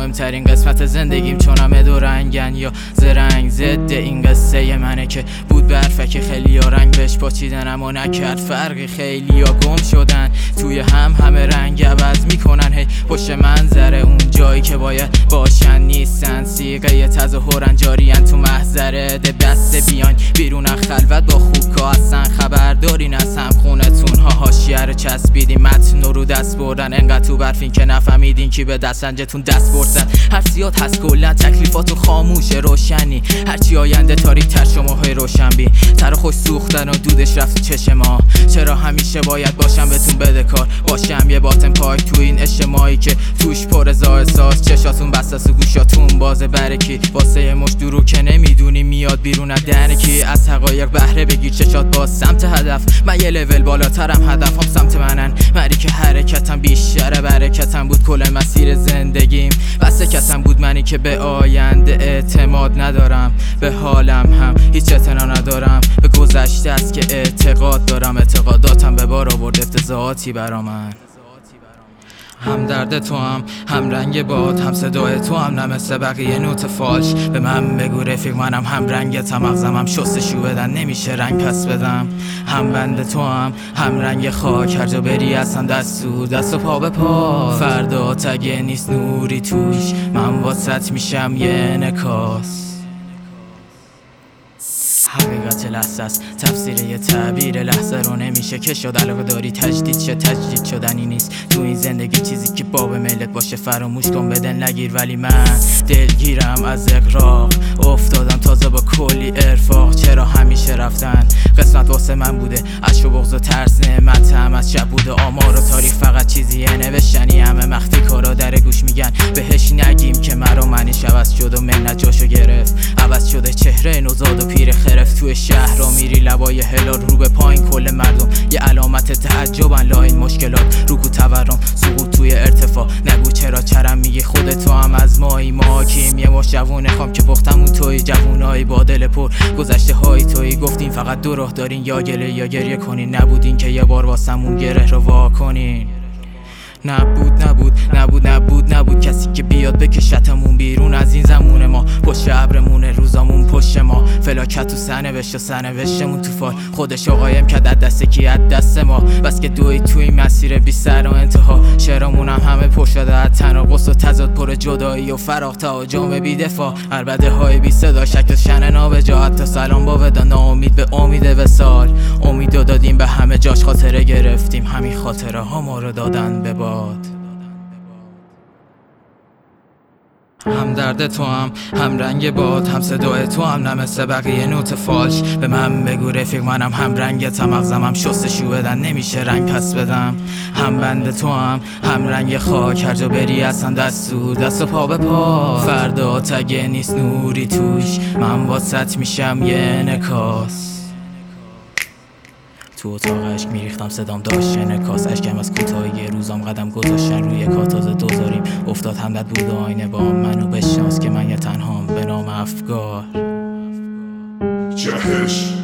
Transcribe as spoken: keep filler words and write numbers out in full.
مهمترین قسمت زندگیم چون همه دو رنگن یا زرنگ ضد این قصه منه که بود برفه که خیلی ها رنگ بهش پاچیدن اما نکرد فرقی، خیلی ها گم شدن توی هم همه رنگ عوض میکنن هی پشت منظره اون جایی که باید باشن نیستن، سیغه تظاهرن جارین تو محضره ده دست بیان بیرون خلوت با خوکا اصلا خبردارین از هم خونتون ها حاشیه رو چسبیدین متن رو دست بردن انقدر تو برفین که نفهمیدین کی به دستنجتون دست بردن. هر سیات هست کلا تکلیفاتون خاموشه روشنی هرچی آینده تاریک تر شماهای روشن بین تر خوش سوختن و دودش رفت چشم ما. چرا همیشه باید باشم بهتون بده کار باشم یه باطن پاک تو این اجتماعی که توش پر زا احساس چشاتون بساس و گوشاتون بازه برکی واسه مش درو که نمیدونی میاد بیرون از درکی از حقایق بهره بگیر چشات باز سمت هدف. من یه لول بالاترم هدفم سمت منن مری که حرکتم بیشتره برکتم بود کل مسیر زندگیم بسه کتم بود منی که به آینده اعتماد ندارم به حالم هم هیچ اعتنا ندارم به گذشته است که اعتقاد دارم اعتقاداتم به بار آورد افتضاحاتی برا من. هم درد تو هم هم رنگ باد هم صدای تو هم نه مثل بقیه نوت فالش به من بگو رفیق منم هم رنگتم مغزم هم شستشو بدن نمیشه رنگ پس بدم. هم بند تو هم هم رنگ خاک هر جا بری اصلا دستو دست و پا به پا فردا تگه نیست نوری توش من واسط میشم یه انعکاس. حقیقت لحظه است تفسیر یه تعبیر لحظه رو نمیشه که شد علاقه داری تجدید شه تجدید شدنی نیست تو این زندگی چیزی که باب ملت باشه فراموش کن بدن نگیر ولی من دلگیرم از اقراق افتادم تازه با کلی ارفاق. چرا همیشه رفتن قسمت واسه من بوده عشق و بغض و ترس نعمت هم از شب بوده آمار و تاریخ فقط چیزیه نوشتنی همه مخفی کارا در گوش میگن بهش نگیم که مرا معنیش عوض شد و منت جاشو گرفت عوض شده چهره نوزاد و پیر خرف توی شهر را میری لبای هلال رو به پایین کل مردم یه علامت تعجبن لا این مشکلات رکو تورم سقوط توی ارتفاع نگو چرا چرم میگی خودت تو هم از مایی ما کیم یه مش جوونه خوام که پختمون توی جوونایی با دل پر گذشته های توی گفتین فقط دو راه دارین یا گله یا گریه کنین نبودین که یه بار واسمون گره رو وا کنین. نبود نبود نبود نبود نبود کسی که بیاد بکشتمون بیرون از این زمونه ما پشت ابرمونه روزامون پشت ما فلاکت تو سنوشت و سنوشتمون تو فال خودش آقایم که از دست کی از دست ما بس که دوی توی مسیر بی سر و انتها شعرامونم همه پر شده از تناقض و تضاد پر جدایی و فراغ تا جام بی دفاع عربده های بی صدا شکل شن نابجا حتی سلام با ودا ناامید به امید وصال امیدو دادیم به همه جاش خاطره گرفتیم همین خاطره ها ما رو دادن به باد. هم درد تو هم هم رنگ باد هم صدای تو هم نه مثل بقیه نوت فالش به من بگو رفیق منم هم رنگتم مغزم هم شستشو بدن نمیشه رنگ پس بدم. هم بند تو هم هم رنگ خاک هر جا بری اصلا دستو دست و پا به پا فردا تگه نیست نوری توش من واسط میشم یه انعکاس. تو اتاق عشق میریختم صدام داشت انعکاس اشکم از کوتاهی روزام قدم گذاشتن روی کاتاز دوزاریم افتاد همدت بود آینه با منو بشناس که من یه تنهام به نام افگار. جهش